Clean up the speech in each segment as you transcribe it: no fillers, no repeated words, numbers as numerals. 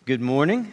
Good morning.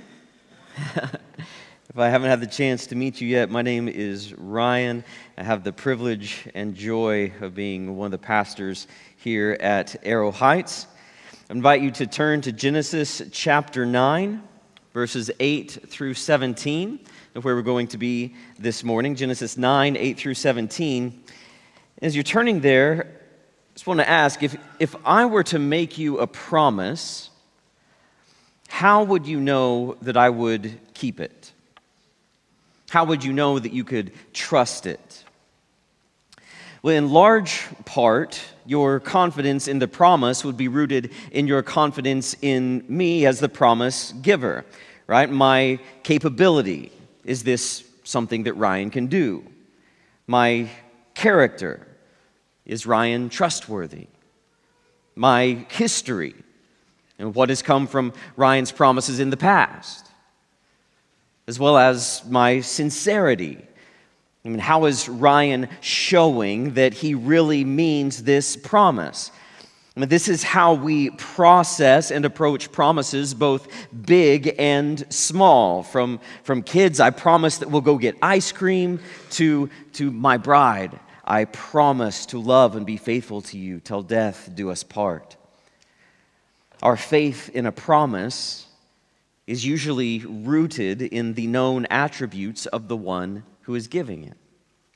If I haven't had the chance to meet you yet, my name is Ryan. I have the privilege and joy of being one of the pastors here at Arrow Heights. I invite you to turn to Genesis chapter 9, verses 8 through 17, of where we're going to be this morning. Genesis 9, 8 through 17. As you're turning there, I just want to ask, if I were to make you a promise, how would you know that I would keep it? How would you know that you could trust it? Well, in large part, your confidence in the promise would be rooted in your confidence in me as the promise giver, right? My capability. Is this something that Ryan can do? My character. Is Ryan trustworthy? My history. And what has come from Ryan's promises in the past, as well as my sincerity. I mean, how is Ryan showing that he really means this promise? I mean, this is how we process and approach promises, both big and small. From kids, I promise that we'll go get ice cream, to my bride, I promise to love and be faithful to you till death do us part. Our faith in a promise is usually rooted in the known attributes of the one who is giving it.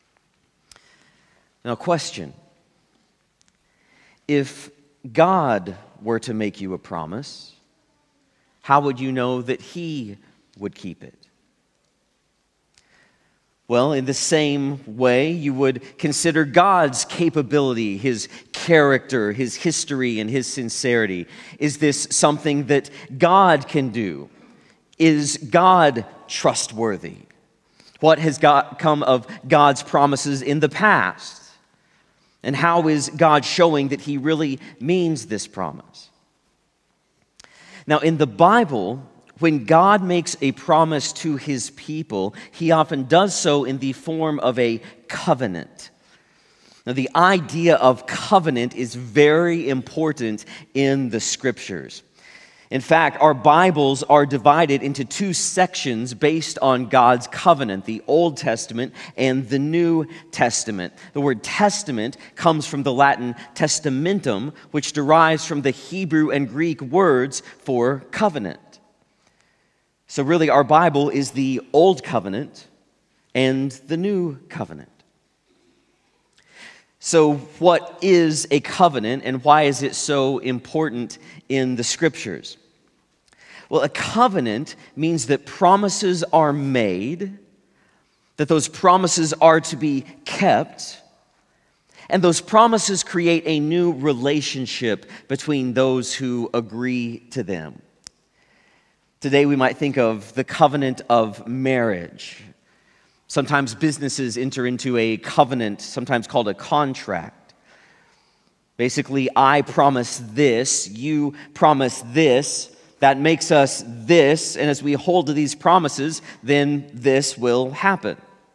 Now, question. If God were to make you a promise, how would you know that He would keep it? Well, in the same way, you would consider God's capability, His character, His history, and His sincerity. Is this something that God can do? Is God trustworthy? What has come of God's promises in the past? And how is God showing that He really means this promise? Now, in the Bible, when God makes a promise to His people, He often does so in the form of a covenant. Now, the idea of covenant is very important in the Scriptures. In fact, our Bibles are divided into two sections based on God's covenant, the Old Testament and the New Testament. The word testament comes from the Latin testamentum, which derives from the Hebrew and Greek words for covenant. So really, our Bible is the Old Covenant and the New Covenant. So what is a covenant, and why is it so important in the Scriptures? Well, a covenant means that promises are made, that those promises are to be kept, and those promises create a new relationship between those who agree to them. Today we might think of the covenant of marriage. Sometimes businesses enter into a covenant, sometimes called a contract. Basically, I promise this, you promise this, that makes us this, and as we hold to these promises, then this will happen.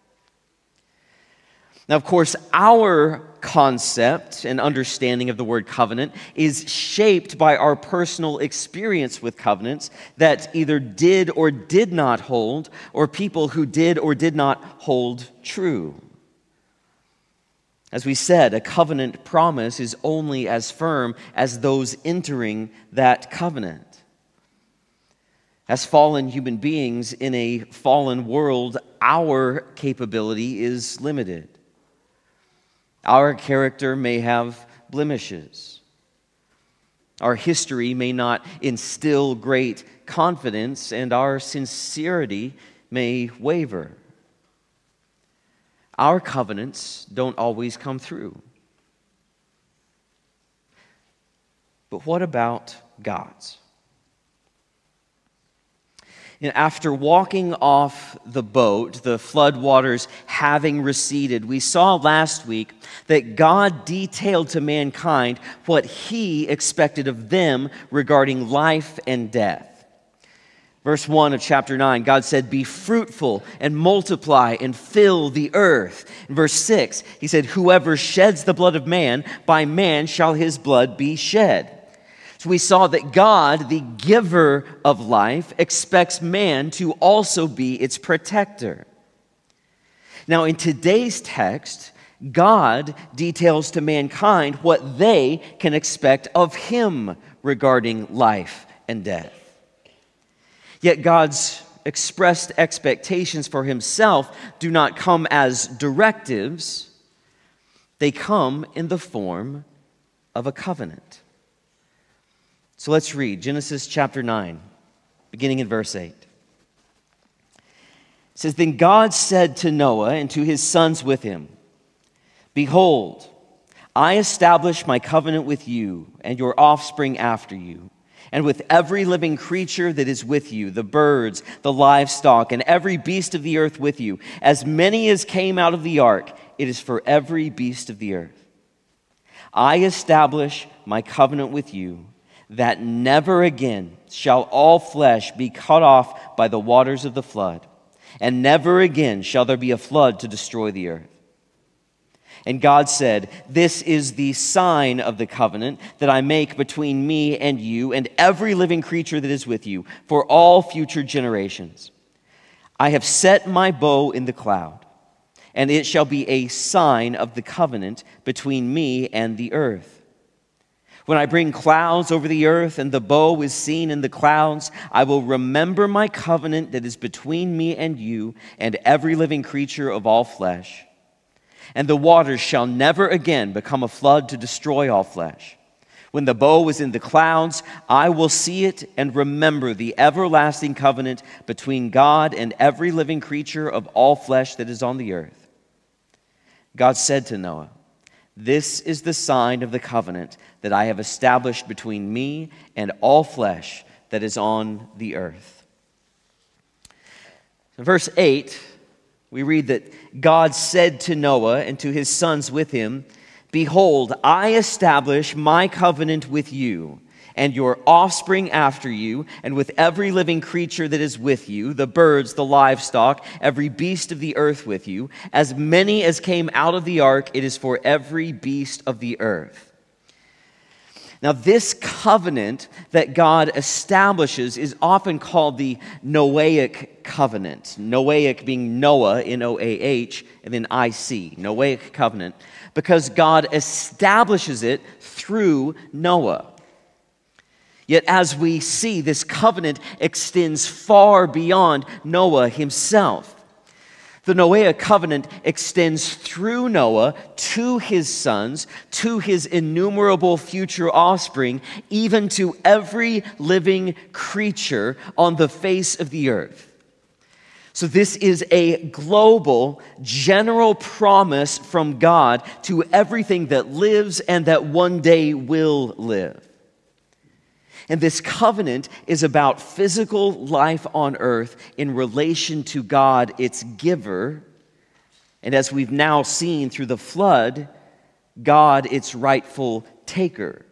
Now, of course, our concept and understanding of the word covenant is shaped by our personal experience with covenants that either did or did not hold, or people who did or did not hold true. As we said, a covenant promise is only as firm as those entering that covenant. As fallen human beings in a fallen world, our capability is limited. Our character may have blemishes. Our history may not instill great confidence, and our sincerity may waver. Our covenants don't always come through. But what about God's? After walking off the boat, the flood waters having receded, we saw last week that God detailed to mankind what He expected of them regarding life and death. Verse 1 of chapter 9, God said, "Be fruitful and multiply and fill the earth." In verse 6, He said, "Whoever sheds the blood of man, by man shall his blood be shed." So we saw that God, the giver of life, expects man to also be its protector. Now, in today's text, God details to mankind what they can expect of him regarding life and death. Yet God's expressed expectations for himself do not come as directives. They come in the form of a covenant. So let's read Genesis chapter 9, beginning in verse 8. It says, "Then God said to Noah and to his sons with him, 'Behold, I establish my covenant with you and your offspring after you, and with every living creature that is with you, the birds, the livestock, and every beast of the earth with you. As many as came out of the ark, it is for every beast of the earth. I establish my covenant with you, that never again shall all flesh be cut off by the waters of the flood, and never again shall there be a flood to destroy the earth.' And God said, 'This is the sign of the covenant that I make between me and you and every living creature that is with you for all future generations. I have set my bow in the cloud, and it shall be a sign of the covenant between me and the earth. When I bring clouds over the earth and the bow is seen in the clouds, I will remember my covenant that is between me and you and every living creature of all flesh. And the waters shall never again become a flood to destroy all flesh. When the bow is in the clouds, I will see it and remember the everlasting covenant between God and every living creature of all flesh that is on the earth.' God said to Noah, 'This is the sign of the covenant that I have established between me and all flesh that is on the earth.'" In verse 8, we read that God said to Noah and to his sons with him, "Behold, I establish my covenant with you and your offspring after you, and with every living creature that is with you, the birds, the livestock, every beast of the earth with you. As many as came out of the ark, it is for every beast of the earth." Now, this covenant that God establishes is often called the Noahic covenant. Noahic being Noah, N-O-A-H, and then I-C, Noahic covenant, because God establishes it through Noah. Yet as we see, this covenant extends far beyond Noah himself. The Noahic covenant extends through Noah to his sons, to his innumerable future offspring, even to every living creature on the face of the earth. So this is a global, general promise from God to everything that lives and that one day will live. And this covenant is about physical life on earth in relation to God, its giver. And as we've now seen through the flood, God, its rightful taker.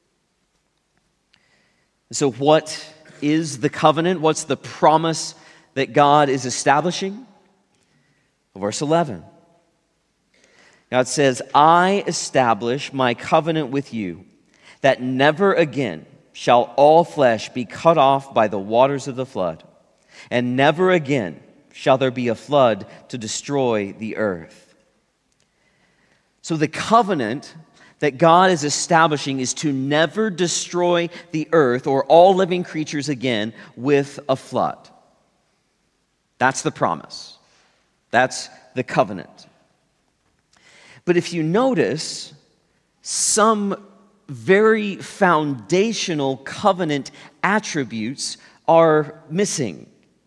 So what is the covenant? What's the promise that God is establishing? Verse 11. God says, "I establish my covenant with you, that never again shall all flesh be cut off by the waters of the flood, and never again shall there be a flood to destroy the earth." So the covenant that God is establishing is to never destroy the earth or all living creatures again with a flood. That's the promise. That's the covenant. But if you notice, some very foundational covenant attributes are missing.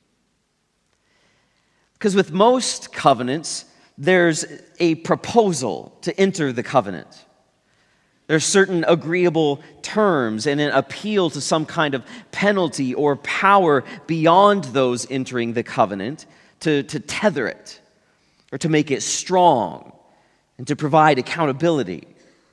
Because with most covenants, there's a proposal to enter the covenant. There's certain agreeable terms and an appeal to some kind of penalty or power beyond those entering the covenant to tether it or to make it strong and to provide accountability.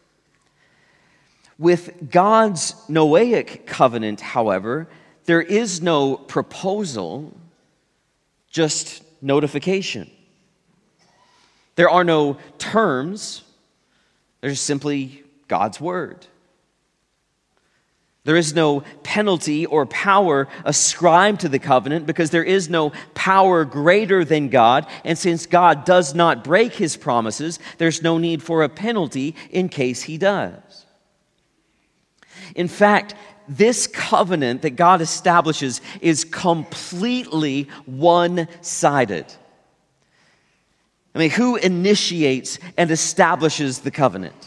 With God's Noahic covenant, however, there is no proposal, just notification. There are no terms, there's simply God's word. There is no penalty or power ascribed to the covenant because there is no power greater than God. And since God does not break his promises, there's no need for a penalty in case he does. In fact, this covenant that God establishes is completely one-sided. I mean, who initiates and establishes the covenant?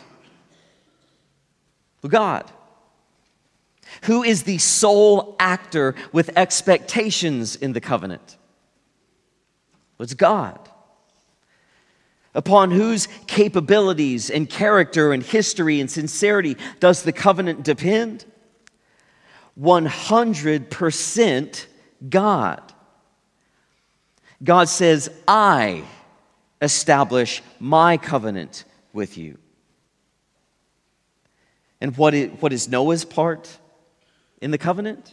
Well, God. Who is the sole actor with expectations in the covenant? Well, it's God. Upon whose capabilities and character and history and sincerity does the covenant depend? 100% God. God says, I establish my covenant with you. And what is Noah's part in the covenant?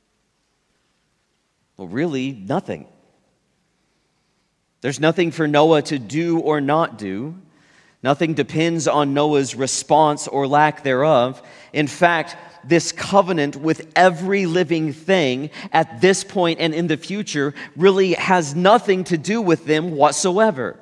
Well, really, nothing. There's nothing for Noah to do or not do. Nothing depends on Noah's response or lack thereof. In fact, this covenant with every living thing at this point and in the future really has nothing to do with them whatsoever.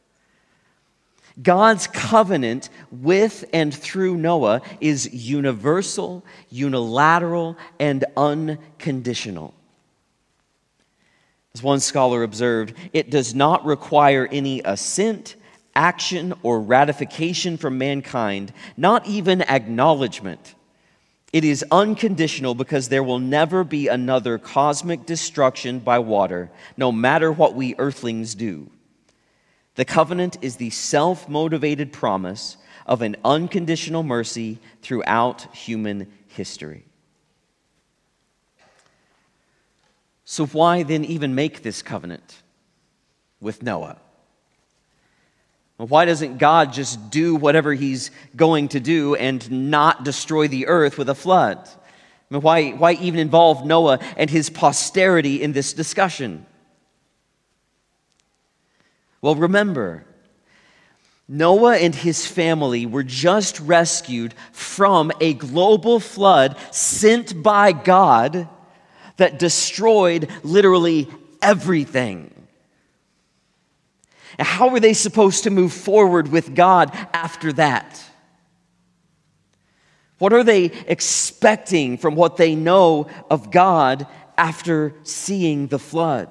God's covenant with and through Noah is universal, unilateral, and unconditional. As one scholar observed, it does not require any assent, action, or ratification from mankind, not even acknowledgement. It is unconditional because there will never be another cosmic destruction by water, no matter what we earthlings do. The covenant is the self-motivated promise of an unconditional mercy throughout human history. So why then even make this covenant with Noah? Well, why doesn't God just do whatever he's going to do and not destroy the earth with a flood? I mean, why even involve Noah and his posterity in this discussion? Well, remember, Noah and his family were just rescued from a global flood sent by God that destroyed literally everything. And how were they supposed to move forward with God after that? What are they expecting from what they know of God after seeing the flood?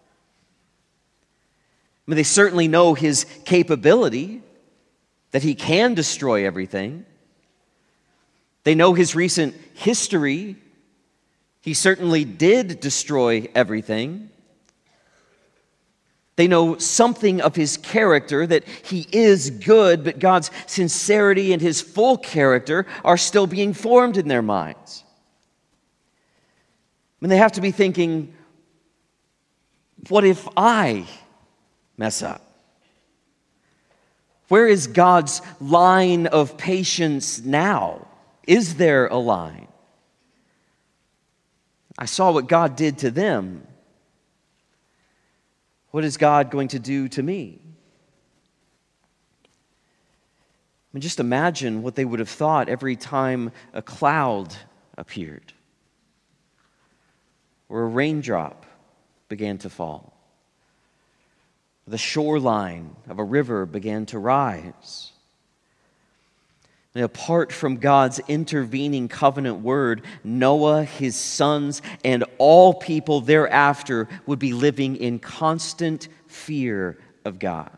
I mean, they certainly know his capability, that he can destroy everything. They know his recent history. He certainly did destroy everything. They know something of his character, that he is good, but God's sincerity and his full character are still being formed in their minds. I mean, they have to be thinking, what if I mess up? Where is God's line of patience now? Is there a line? I saw what God did to them. What is God going to do to me? I mean, just imagine what they would have thought every time a cloud appeared or a raindrop began to fall. The shoreline of a river began to rise. And apart from God's intervening covenant word, Noah, his sons, and all people thereafter would be living in constant fear of God.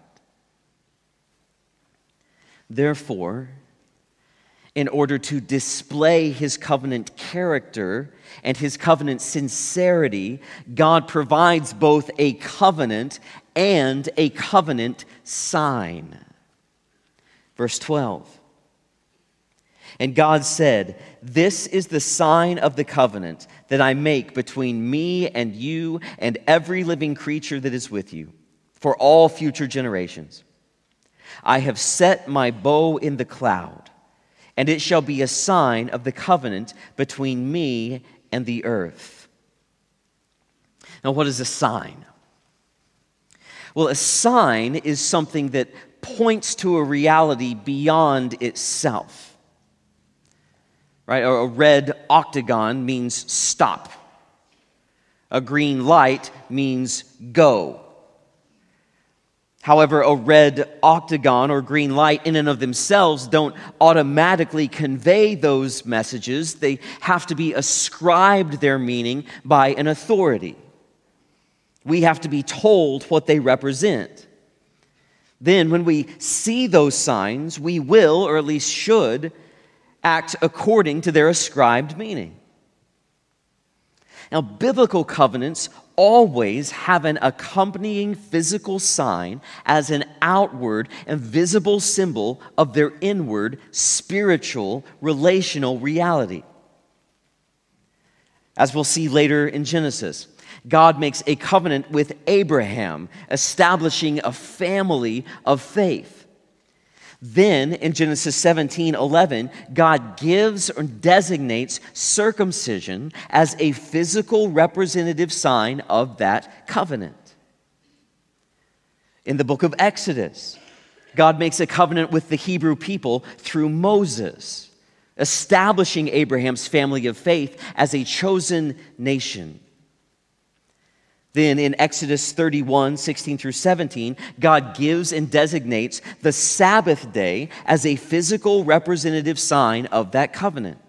Therefore, in order to display his covenant character and his covenant sincerity, God provides both a covenant and a covenant sign. Verse 12. And God said, "This is the sign of the covenant that I make between me and you and every living creature that is with you, for all future generations. I have set my bow in the cloud, and it shall be a sign of the covenant between me and the earth." Now, what is a sign? Well, a sign is something that points to a reality beyond itself. right? A red octagon means stop. A green light means go. However, a red octagon or green light in and of themselves don't automatically convey those messages. They have to be ascribed their meaning by an authority. We have to be told what they represent. Then, when we see those signs, we will, or at least should, act according to their ascribed meaning. Now, biblical covenants always have an accompanying physical sign as an outward and visible symbol of their inward spiritual relational reality. As we'll see later in Genesis, God makes a covenant with Abraham, establishing a family of faith. Then, in Genesis 17:11, God gives or designates circumcision as a physical representative sign of that covenant. In the book of Exodus, God makes a covenant with the Hebrew people through Moses, establishing Abraham's family of faith as a chosen nation. Then in Exodus 31:16 through 17, God gives and designates the Sabbath day as a physical representative sign of that covenant.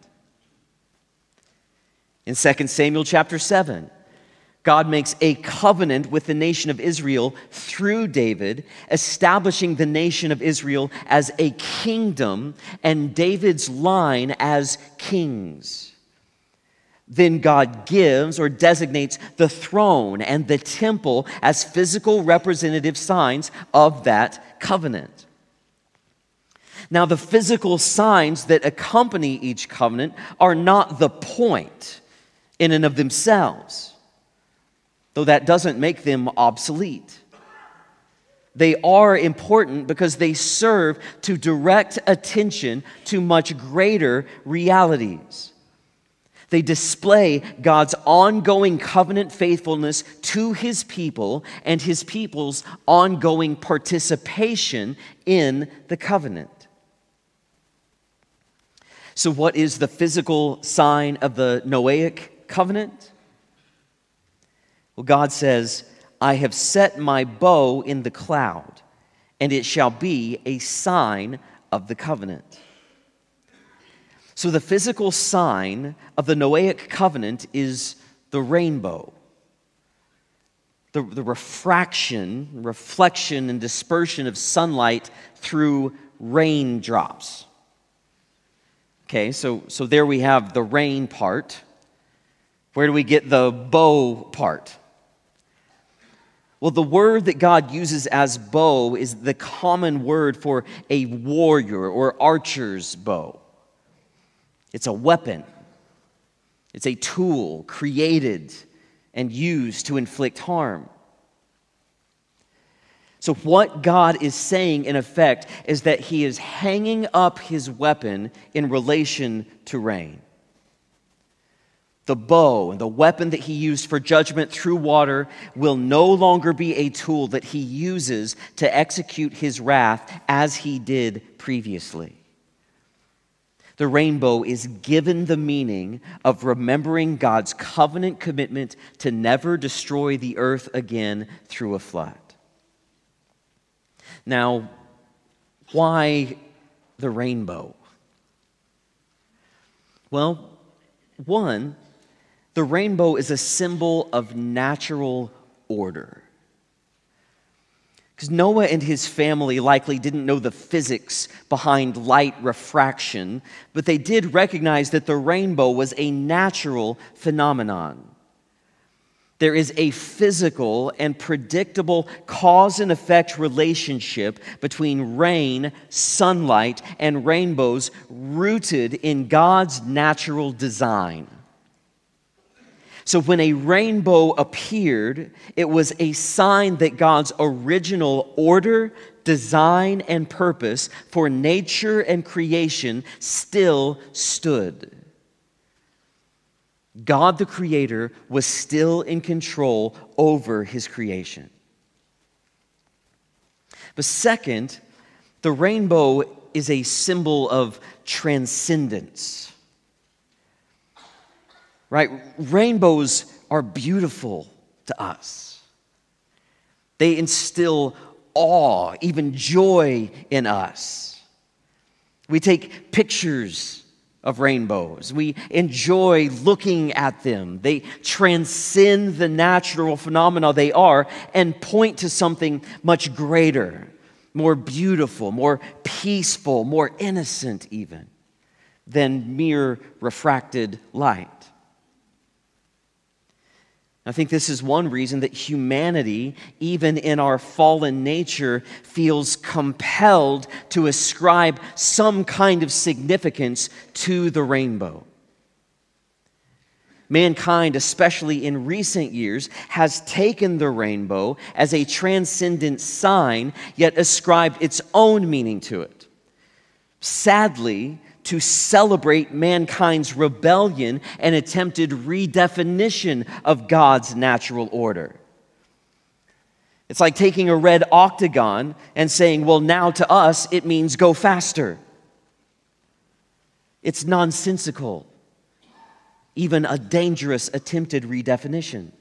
In 2 Samuel chapter 7, God makes a covenant with the nation of Israel through David, establishing the nation of Israel as a kingdom and David's line as kings. Then God gives or designates the throne and the temple as physical representative signs of that covenant. Now, the physical signs that accompany each covenant are not the point in and of themselves, though that doesn't make them obsolete. They are important because they serve to direct attention to much greater realities. They display God's ongoing covenant faithfulness to His people and His people's ongoing participation in the covenant. So, what is the physical sign of the Noahic covenant? Well, God says, "I have set my bow in the cloud, and it shall be a sign of the covenant." So the physical sign of the Noahic covenant is the rainbow. The reflection, and dispersion of sunlight through raindrops. Okay, so there we have the rain part. Where do we get the bow part? Well, the word that God uses as bow is the common word for a warrior or archer's bow. It's a weapon. It's a tool created and used to inflict harm. So what God is saying, in effect, is that He is hanging up His weapon in relation to rain. The bow and the weapon that He used for judgment through water will no longer be a tool that He uses to execute His wrath as He did previously. The rainbow is given the meaning of remembering God's covenant commitment to never destroy the earth again through a flood. Now, why the rainbow? Well, one, the rainbow is a symbol of natural order. Because Noah and his family likely didn't know the physics behind light refraction, but they did recognize that the rainbow was a natural phenomenon. There is a physical and predictable cause and effect relationship between rain, sunlight, and rainbows rooted in God's natural design. So when a rainbow appeared, it was a sign that God's original order, design, and purpose for nature and creation still stood. God the Creator was still in control over His creation. But second, the rainbow is a symbol of transcendence. right? Rainbows are beautiful to us. They instill awe, even joy in us. We take pictures of rainbows. We enjoy looking at them. They transcend the natural phenomena they are and point to something much greater, more beautiful, more peaceful, more innocent even than mere refracted light. I think this is one reason that humanity, even in our fallen nature, feels compelled to ascribe some kind of significance to the rainbow. Mankind, especially in recent years, has taken the rainbow as a transcendent sign, yet ascribed its own meaning to it. Sadly, to celebrate mankind's rebellion and attempted redefinition of God's natural order. It's like taking a red octagon and saying, well, now to us it means go faster. It's nonsensical, even a dangerous attempted redefinition.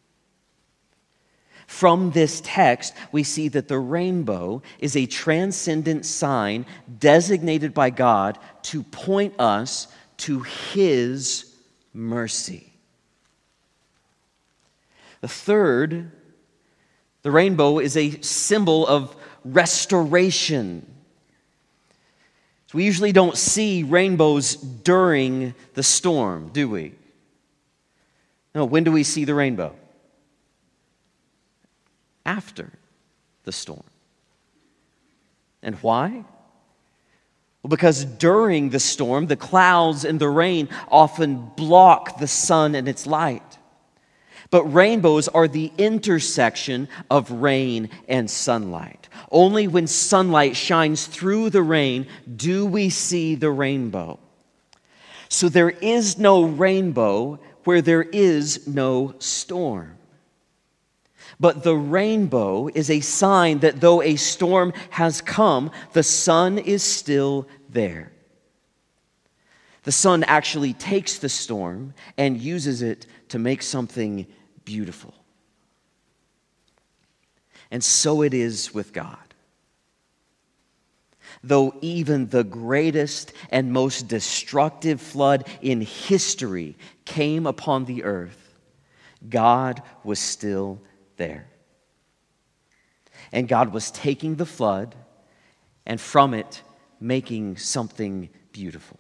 From this text, we see that the rainbow is a transcendent sign designated by God to point us to His mercy. The third, the rainbow is a symbol of restoration. So we usually don't see rainbows during the storm, do we? No, when do we see the rainbow? After the storm. And why? Well, because during the storm, the clouds and the rain often block the sun and its light. But rainbows are the intersection of rain and sunlight. Only when sunlight shines through the rain do we see the rainbow. So there is no rainbow where there is no storm. But the rainbow is a sign that though a storm has come, the sun is still there. The sun actually takes the storm and uses it to make something beautiful. And so it is with God. Though even the greatest and most destructive flood in history came upon the earth, God was still there. And God was taking the flood and from it making something beautiful.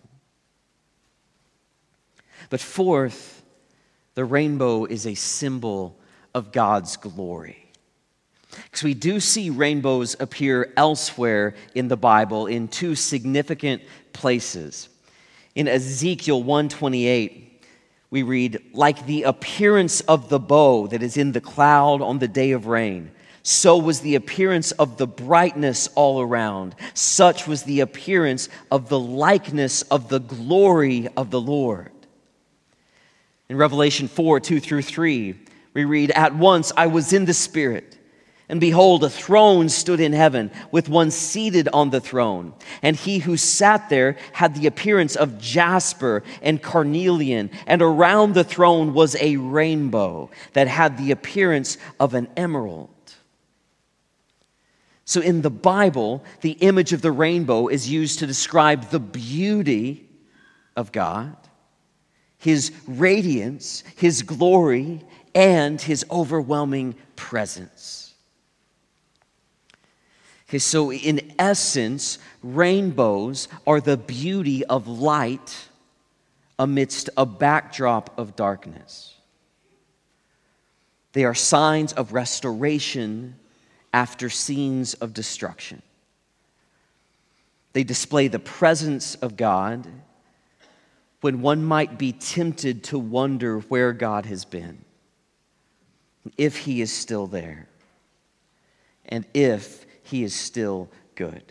But fourth, the rainbow is a symbol of God's glory. Because we do see rainbows appear elsewhere in the Bible in two significant places. In Ezekiel 1:28, we read, like the appearance of the bow that is in the cloud on the day of rain, so was the appearance of the brightness all around. Such was the appearance of the likeness of the glory of the Lord. In Revelation 4:2-3, we read, at once I was in the Spirit, and behold, a throne stood in heaven, with one seated on the throne. And he who sat there had the appearance of jasper and carnelian, and around the throne was a rainbow that had the appearance of an emerald. So in the Bible, the image of the rainbow is used to describe the beauty of God, His radiance, His glory, and His overwhelming presence. Okay, so in essence, rainbows are the beauty of light amidst a backdrop of darkness. They are signs of restoration after scenes of destruction. They display the presence of God when one might be tempted to wonder where God has been, if He is still there, and if He is still good.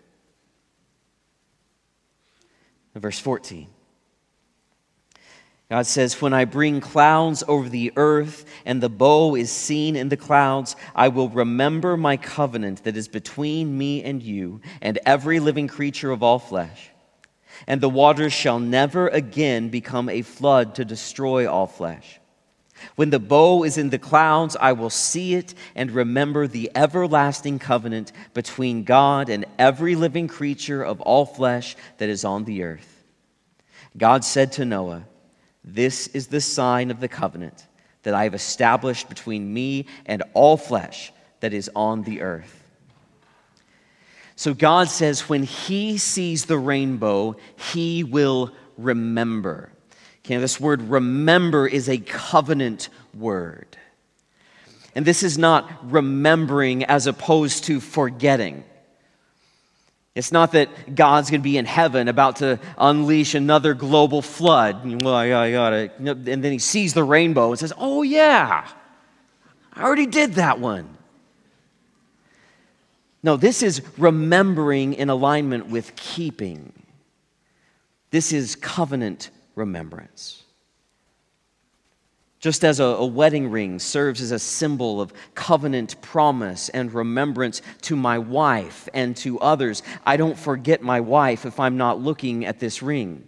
Verse 14. God says, when I bring clouds over the earth and the bow is seen in the clouds, I will remember my covenant that is between me and you and every living creature of all flesh. And the waters shall never again become a flood to destroy all flesh. When the bow is in the clouds, I will see it and remember the everlasting covenant between God and every living creature of all flesh that is on the earth. God said to Noah, "This is the sign of the covenant that I have established between me and all flesh that is on the earth." So God says when he sees the rainbow, he will remember. Okay, this word remember is a covenant word. And this is not remembering as opposed to forgetting. It's not that God's going to be in heaven about to unleash another global flood. Well, I got it. And then he sees the rainbow and says, "Oh yeah, I already did that one." No, this is remembering in alignment with keeping. This is covenant remembrance. Just as a wedding ring serves as a symbol of covenant promise and remembrance to my wife and to others, I don't forget my wife if I'm not looking at this ring.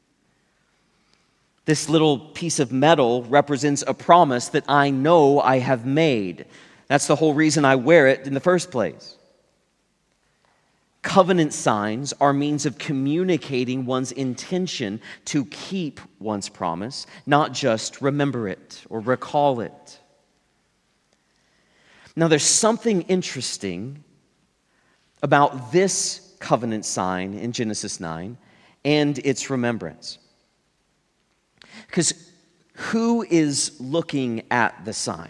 This little piece of metal represents a promise that I know I have made. That's the whole reason I wear it in the first place. Covenant signs are means of communicating one's intention to keep one's promise, not just remember it or recall it. Now, there's something interesting about this covenant sign in Genesis 9 and its remembrance. Because who is looking at the sign?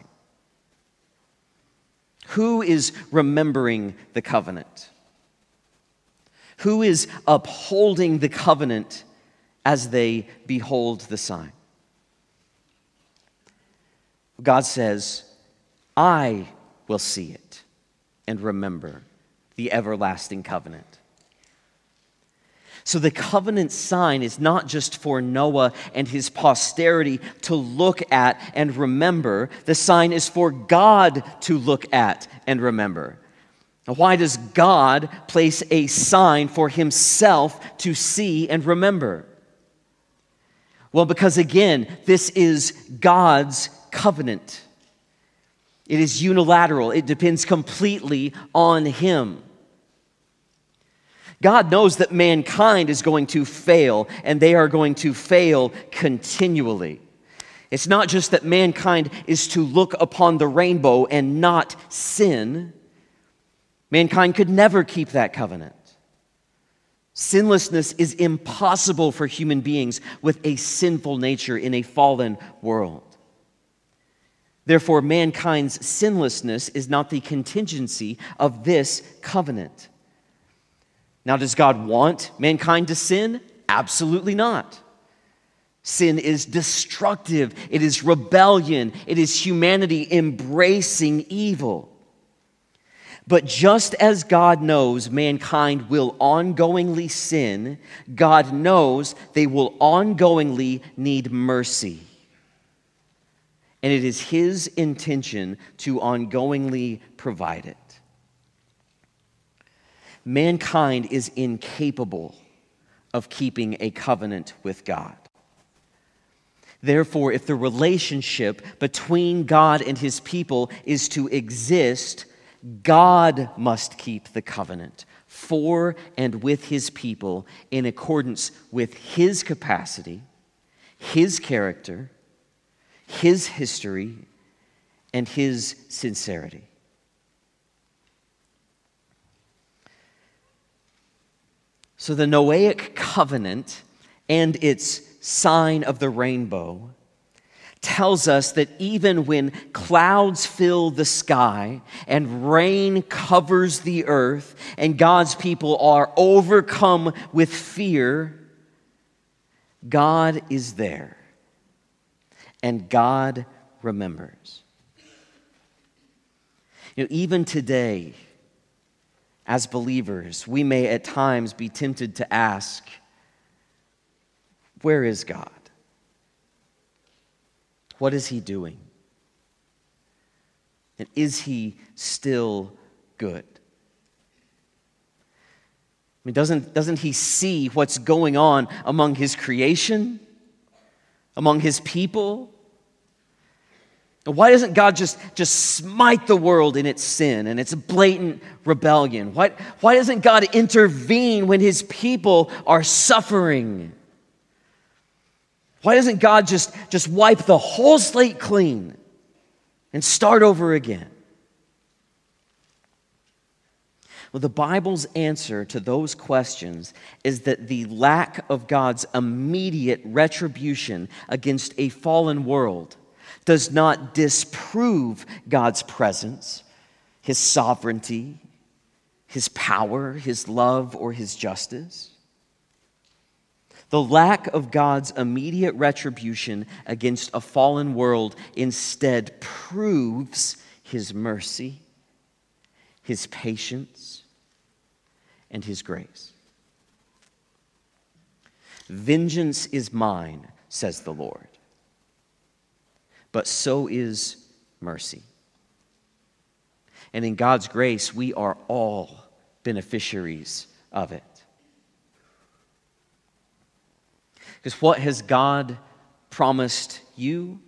Who is remembering the covenant? Who is upholding the covenant as they behold the sign? God says, "I will see it and remember the everlasting covenant." So the covenant sign is not just for Noah and his posterity to look at and remember. The sign is for God to look at and remember. Now, why does God place a sign for himself to see and remember? Well, because again, this is God's covenant. It is unilateral. It depends completely on him. God knows that mankind is going to fail, and they are going to fail continually. It's not just that mankind is to look upon the rainbow and not sin. Mankind could never keep that covenant. Sinlessness is impossible for human beings with a sinful nature in a fallen world. Therefore, mankind's sinlessness is not the contingency of this covenant. Now, does God want mankind to sin? Absolutely not. Sin is destructive. It is rebellion. It is humanity embracing evil. But just as God knows mankind will ongoingly sin, God knows they will ongoingly need mercy. And it is his intention to ongoingly provide it. Mankind is incapable of keeping a covenant with God. Therefore, if the relationship between God and his people is to exist, God must keep the covenant for and with his people in accordance with his capacity, his character, his history, and his sincerity. So the Noahic covenant and its sign of the rainbow tells us that even when clouds fill the sky and rain covers the earth and God's people are overcome with fear, God is there and God remembers. Even today, as believers, we may at times be tempted to ask, where is God? What is he doing? And is he still good? mean, doesn't he see what's going on among his creation, among his people? Why doesn't God just smite the world in its sin and its blatant rebellion? Why doesn't God intervene when his people are suffering? Why doesn't God just wipe the whole slate clean and start over again? Well, the Bible's answer to those questions is that the lack of God's immediate retribution against a fallen world does not disprove God's presence, his sovereignty, his power, his love, or his justice. The lack of God's immediate retribution against a fallen world instead proves his mercy, his patience, and his grace. Vengeance is mine, says the Lord, but so is mercy. And in God's grace, we are all beneficiaries of it. Because what has God promised you?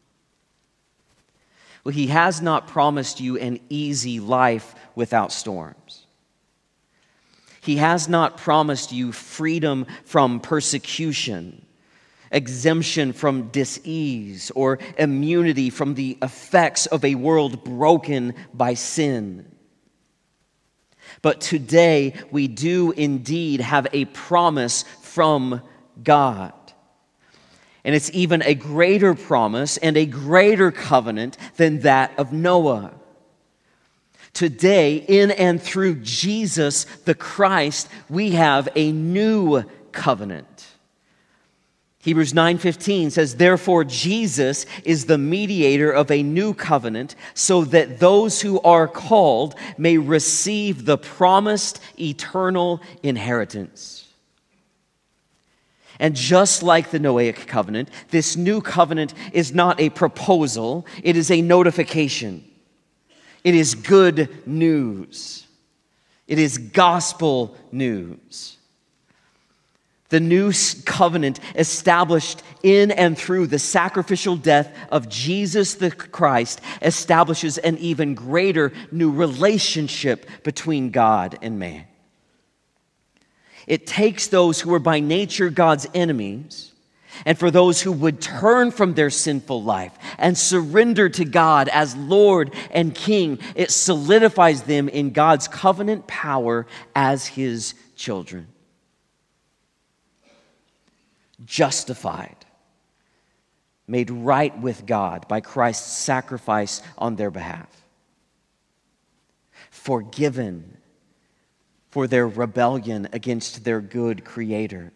Well, he has not promised you an easy life without storms. He has not promised you freedom from persecution, exemption from dis-ease, or immunity from the effects of a world broken by sin. But today, we do indeed have a promise from God. And it's even a greater promise and a greater covenant than that of Noah. Today, in and through Jesus the Christ, we have a new covenant. Hebrews 9:15 says, "Therefore Jesus is the mediator of a new covenant, so that those who are called may receive the promised eternal inheritance." And just like the Noahic covenant, this new covenant is not a proposal, it is a notification. It is good news. It is gospel news. The new covenant established in and through the sacrificial death of Jesus the Christ establishes an even greater new relationship between God and man. It takes those who are by nature God's enemies, and for those who would turn from their sinful life and surrender to God as Lord and King, it solidifies them in God's covenant power as his children. Justified, made right with God by Christ's sacrifice on their behalf. Forgiven for their rebellion against their good Creator.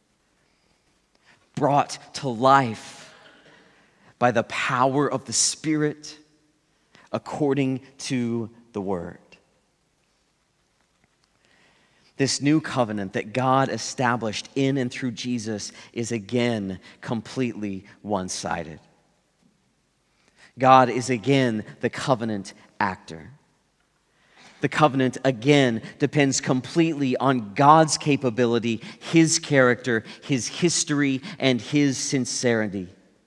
Brought to life by the power of the Spirit according to the Word. This new covenant that God established in and through Jesus is again completely one-sided. God is again the covenant actor. The covenant, again, depends completely on God's capability, his character, his history, and his sincerity.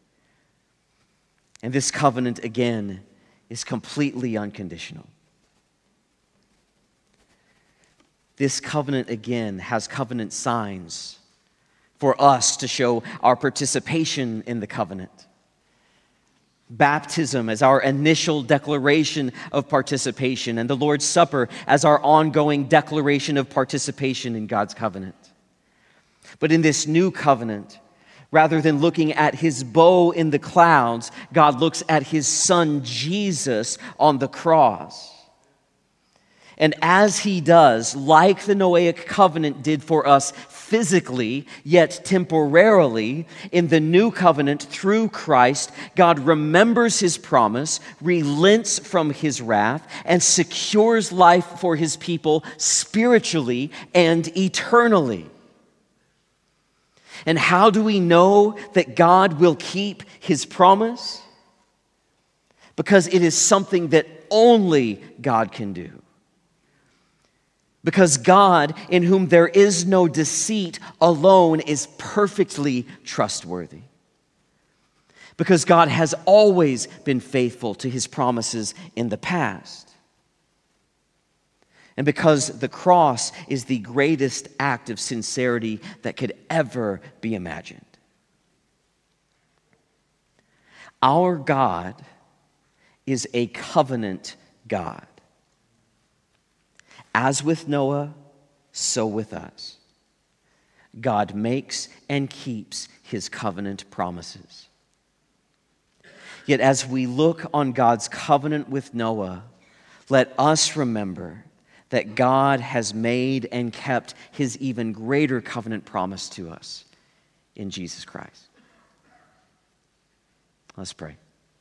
And this covenant, again, is completely unconditional. This covenant, again, has covenant signs for us to show our participation in the covenant. Baptism as our initial declaration of participation, and the Lord's Supper as our ongoing declaration of participation in God's covenant. But in this new covenant, rather than looking at his bow in the clouds, God looks at his Son Jesus on the cross. And as he does, like the Noahic covenant did for us physically, yet temporarily, in the new covenant through Christ, God remembers his promise, relents from his wrath, and secures life for his people spiritually and eternally. And how do we know that God will keep his promise? Because it is something that only God can do. Because God, in whom there is no deceit, alone is perfectly trustworthy. Because God has always been faithful to his promises in the past. And because the cross is the greatest act of sincerity that could ever be imagined. Our God is a covenant God. As with Noah, so with us. God makes and keeps his covenant promises. Yet as we look on God's covenant with Noah, let us remember that God has made and kept his even greater covenant promise to us in Jesus Christ. Let's pray.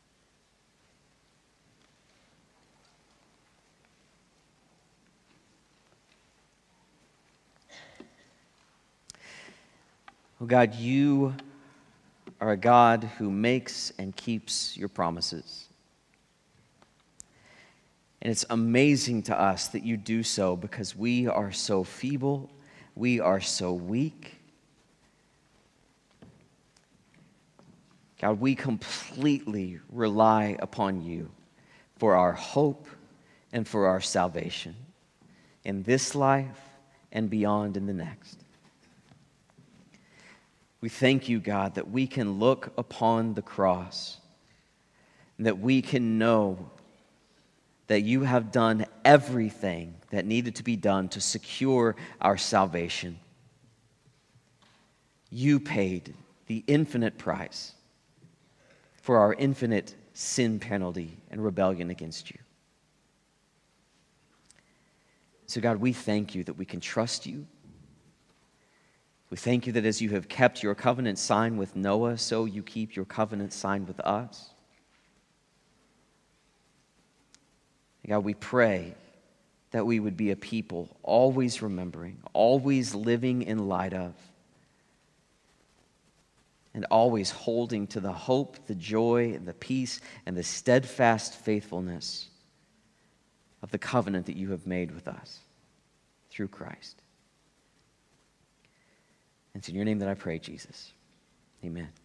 Oh God, you are a God who makes and keeps your promises. And it's amazing to us that you do so because we are so feeble, we are so weak. God, we completely rely upon you for our hope and for our salvation in this life and beyond in the next. We thank you, God, that we can look upon the cross and that we can know that you have done everything that needed to be done to secure our salvation. You paid the infinite price for our infinite sin penalty and rebellion against you. So God, we thank you that we can trust you. We thank you that as you have kept your covenant sign with Noah, so you keep your covenant sign with us. And God, we pray that we would be a people always remembering, always living in light of, and always holding to the hope, the joy, and the peace, and the steadfast faithfulness of the covenant that you have made with us through Christ. And it's in your name that I pray, Jesus. Amen.